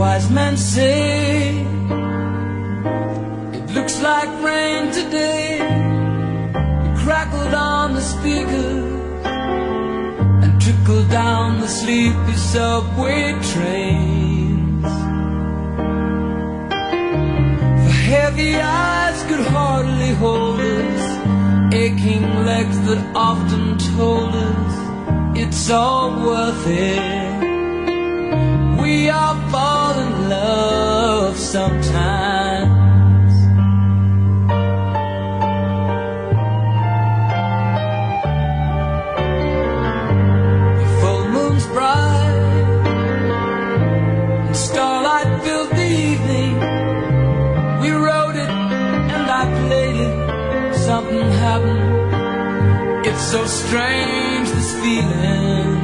Wise men say it looks like rain today. It crackled on the speakers and trickled down the sleepy subway trains. For heavy eyes could hardly hold us, aching legs that often told us it's all worth it. We all fall in love sometimes. The full moon's bright and starlight filled the evening. We wrote it and I played it. Something happened. It's so strange, this feeling.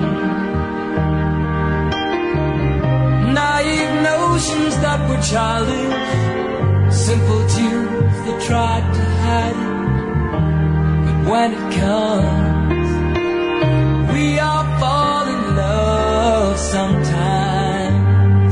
Naive notions that were childish, simple tunes that tried to hide it. But when it comes, we all fall in love sometimes.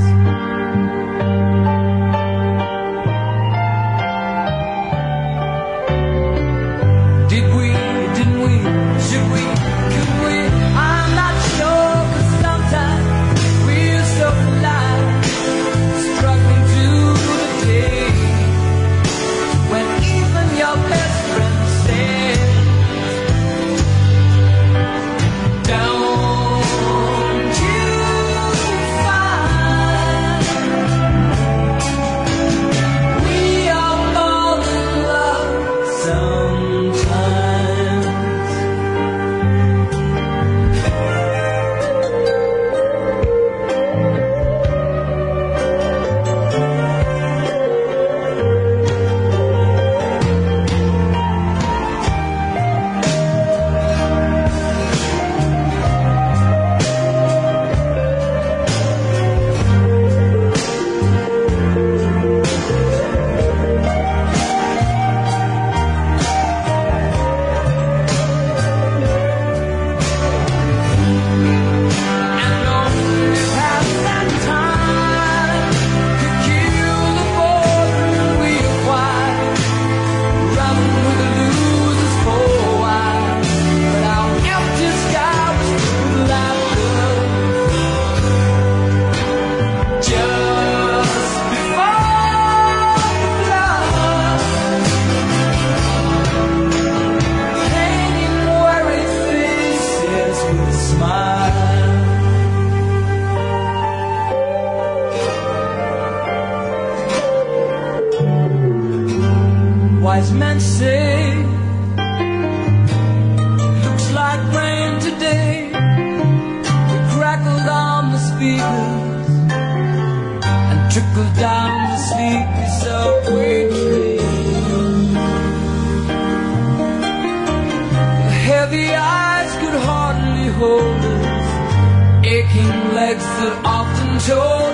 Did we, didn't we, should we, could we? I'm not sure, 'cause sometimes we're so alive, struggling through the day, when even your best friend says, don't you find we all fall in love sometimes? And only past that time could kill the boredom we acquired, running with the losers for a while. But our empty sky was full of laughter just before the flood, painting worried faces with a smile. Wise men say looks like rain today. It crackled on the speakers and trickled down the sleepy subway train. The heavy eyes could hardly hold us, aching legs that often told